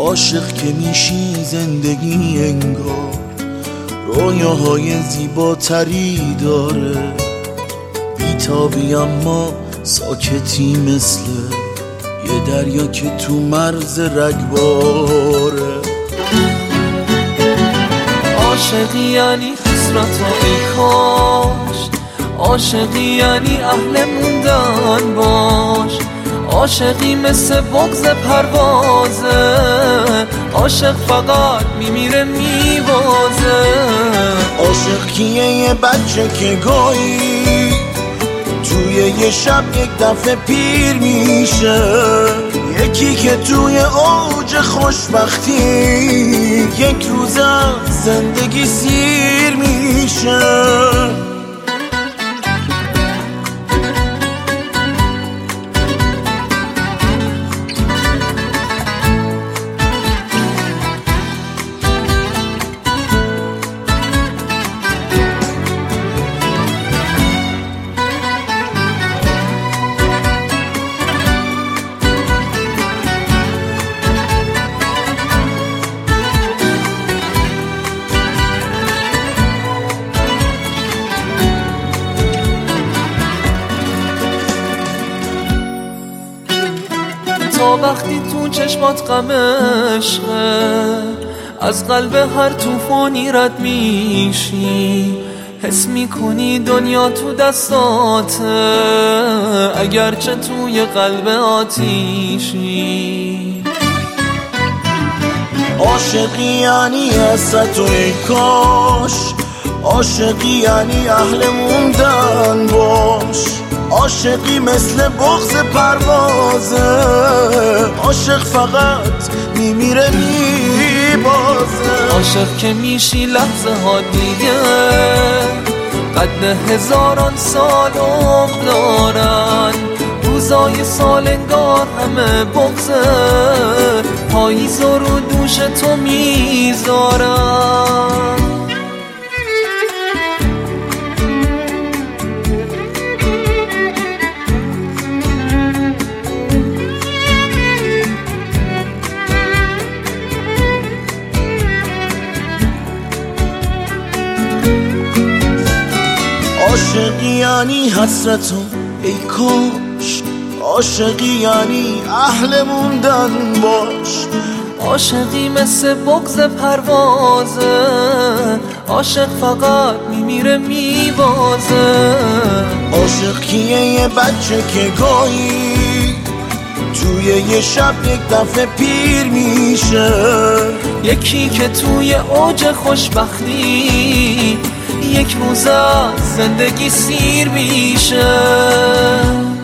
عاشق که میشی زندگی انگار رویاهای زیباتری داره، بیتابی اما ساکتی مثل یه دریا که تو مرز رگباره. عاشقی یعنی حسرت و ای کاش، عاشقی یعنی اهل موندن باش، عاشقی مثل بغض پروازه، عاشق فقط میمیره میوازه. عاشق کیه؟ یه بچه که گاهی توی یه شب یک دفعه پیر میشه، یکی که توی اوج خوشبختی یک روز از زندگی سیر میشه. تا وقتی تو چشمات غم عشقه، از قلب هر طوفانی رد میشی، حس میکنی دنیا تو دستاته اگرچه توی قلب آتیشی. عاشقی یعنی حسرت و ای کاش، عاشقی یعنی اهل موندن باش، عاشقی مثل بغض پروازه، عاشق فقط میمیره میبازه. عاشق که میشی لحظه ها دیگه قد هزاران سال عمر دارن، روزای سال انگار همه بغضه، پاییز رو دوش تو میذارن. عاشقی یعنی حسرت و ای کاش، عاشقی یعنی اهل موندن باش، عاشقی مثل بغض پروازه، عاشق فقط میمیره میبازه. عاشق کیه؟ یه بچه که گاهی توی یه شب یک دفعه پیر میشه، یکی که توی اوج خوشبختی یک روز از زندگی سیر میشه.